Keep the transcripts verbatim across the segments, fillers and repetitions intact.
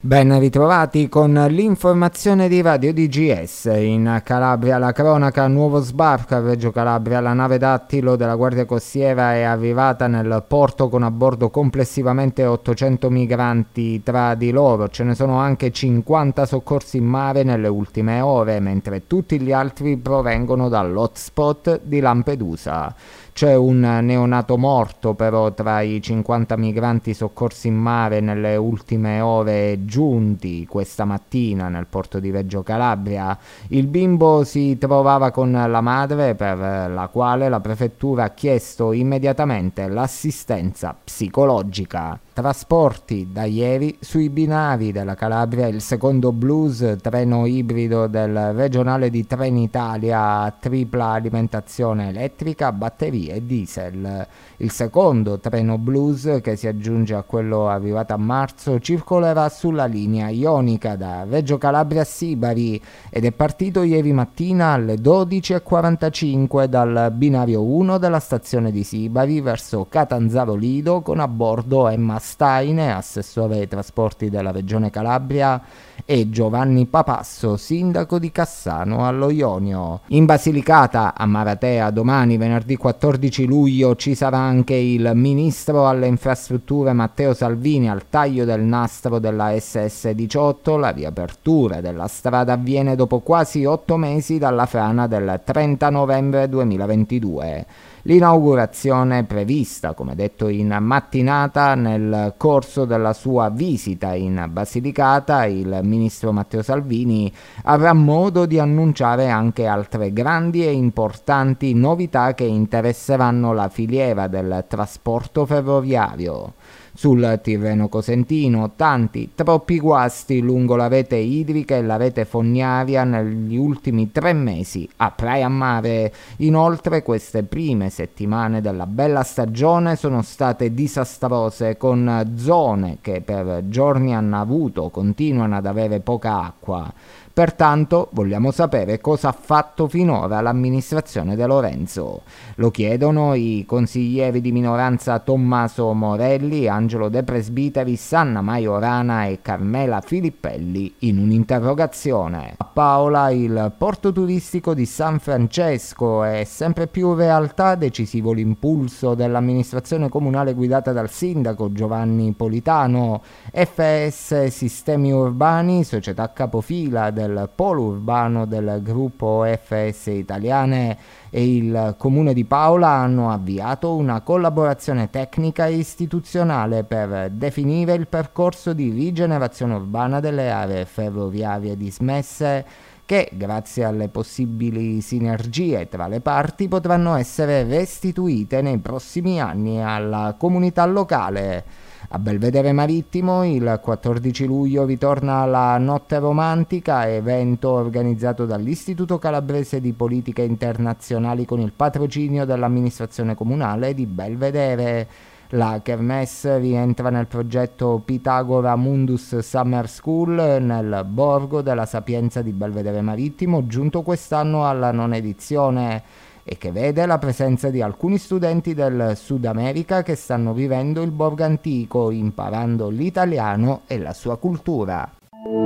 Ben ritrovati con l'informazione di Radio D G S. In Calabria la cronaca, nuovo sbarco a Reggio Calabria. La nave Dattilo della Guardia Costiera è arrivata nel porto con a bordo complessivamente ottocento migranti tra di loro. Ce ne sono anche cinquanta soccorsi in mare nelle ultime ore, mentre tutti gli altri provengono dall'hotspot di Lampedusa. C'è un neonato morto però tra i cinquanta migranti soccorsi in mare nelle ultime ore giunti questa mattina nel porto di Reggio Calabria. Il bimbo si trovava con la madre, per la quale la prefettura ha chiesto immediatamente l'assistenza psicologica. Trasporti da ieri sui binari della Calabria il secondo Blues, treno ibrido del regionale di Trenitalia a tripla alimentazione elettrica, batterie e diesel. Il secondo treno Blues, che si aggiunge a quello arrivato a marzo, circolerà sulla linea ionica da Reggio Calabria a Sibari ed è partito ieri mattina alle dodici e quarantacinque dal binario uno della stazione di Sibari verso Catanzaro Lido con a bordo Emma Staine, assessore ai trasporti della Regione Calabria, e Giovanni Papasso, sindaco di Cassano allo Ionio. In Basilicata, a Maratea, domani venerdì quattordici luglio ci sarà anche il ministro alle infrastrutture Matteo Salvini al taglio del nastro della S S diciotto. La riapertura della strada avviene dopo quasi otto mesi dalla frana del trenta novembre duemilaventidue. L'inaugurazione è prevista, come detto, in mattinata. Nel corso della sua visita in Basilicata, il ministro Matteo Salvini avrà modo di annunciare anche altre grandi e importanti novità che interesseranno la filiera del trasporto ferroviario. Sul Tirreno Cosentino, tanti, troppi guasti lungo la rete idrica e la rete fognaria negli ultimi tre mesi a Praia Mare. Inoltre, queste prime settimane della bella stagione sono state disastrose, con zone che per giorni hanno avuto o continuano ad avere poca acqua. Pertanto vogliamo sapere cosa ha fatto finora l'amministrazione De Lorenzo. Lo chiedono i consiglieri di minoranza Tommaso Morelli, Angelo De Presbiteris, Anna Maiorana e Carmela Filippelli in un'interrogazione. A Paola il porto turistico di San Francesco è sempre più realtà, decisivo l'impulso dell'amministrazione comunale guidata dal sindaco Giovanni Politano. F S Sistemi Urbani, società capofila del polo urbano del gruppo F S Italiane, e il comune di Paola hanno avviato una collaborazione tecnica e istituzionale per definire il percorso di rigenerazione urbana delle aree ferroviarie dismesse che, grazie alle possibili sinergie tra le parti, potranno essere restituite nei prossimi anni alla comunità locale. A Belvedere Marittimo il quattordici luglio ritorna la Notte Romantica, evento organizzato dall'Istituto Calabrese di Politiche Internazionali con il patrocinio dell'amministrazione comunale di Belvedere. La Kermesse rientra nel progetto Pitagora Mundus Summer School nel Borgo della Sapienza di Belvedere Marittimo, giunto quest'anno alla nona edizione, e che vede la presenza di alcuni studenti del Sud America che stanno vivendo il borgo antico, imparando l'italiano e la sua cultura.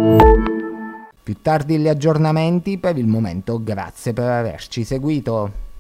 Più tardi gli aggiornamenti, per il momento grazie per averci seguito.